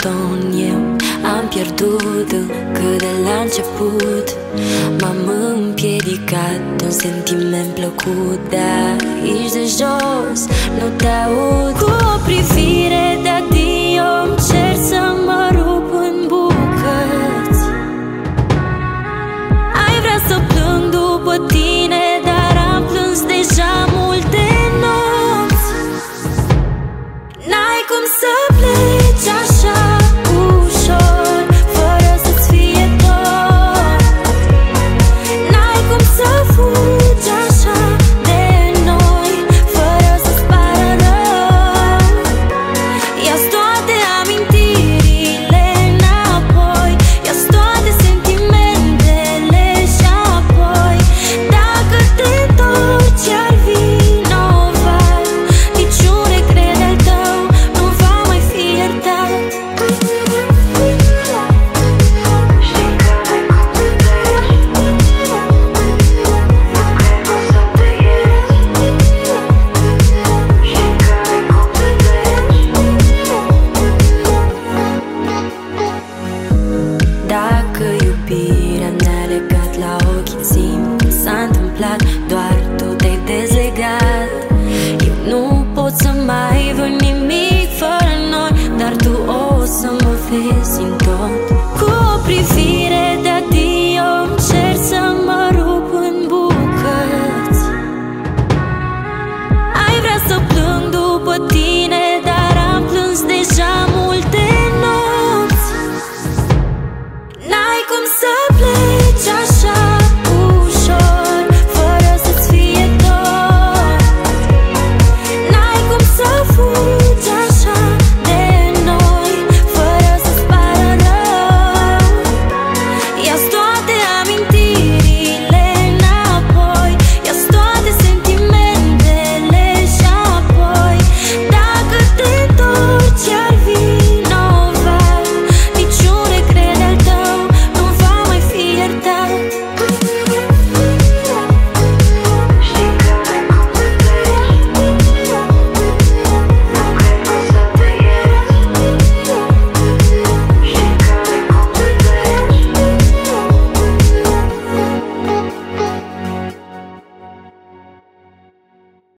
ton eu am pierdut încă de la început. M-am împiedicat un sentiment plăcut, dar aici de jos nu te aud. Cu o privire de adio îmi cer să mă rup.